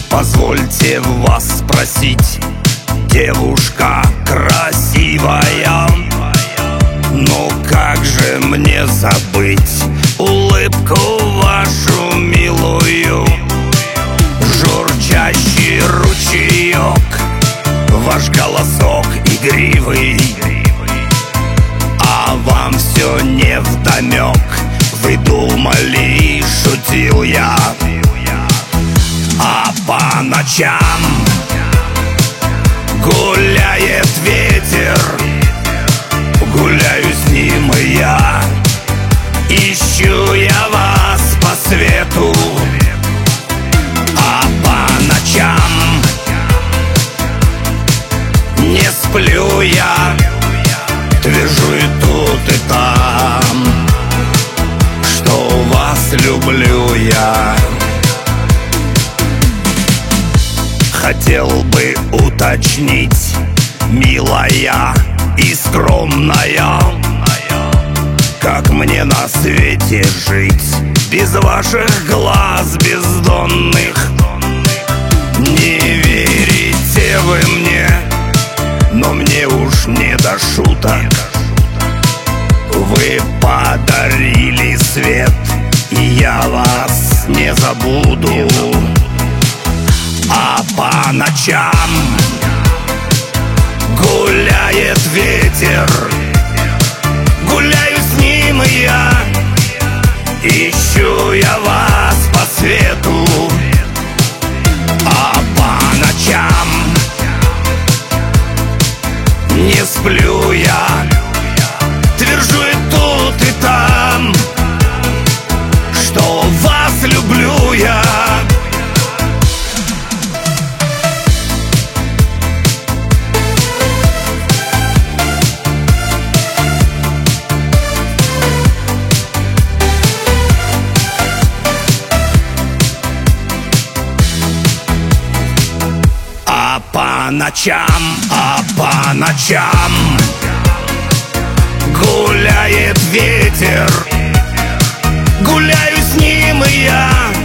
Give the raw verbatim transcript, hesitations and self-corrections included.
Позвольте вас спросить, девушка красивая, ну как же мне забыть улыбку вашу милую, журчащий ручеек, ваш голосок игривый, а вам все невдомек. Вы думали, шутил я, а по ночам гуляет ветер, гуляю с ним и я, ищу я вас по свету, а по ночам не сплю я, твержу и тут и там, что вас люблю я. Хотел бы уточнить, милая и скромная, как мне на свете жить без ваших глаз бездонных? Не верите вы мне, но мне уж не до шуток. Вы подарили свет, и я вас не забуду. А по ночам гуляет ветер, гуляю с ним и я, ищу я вас по свету, а по ночам не сплю я, твержу и тут и там, что вас люблю я. А по ночам, а по ночам гуляет ветер, гуляю с ним и я,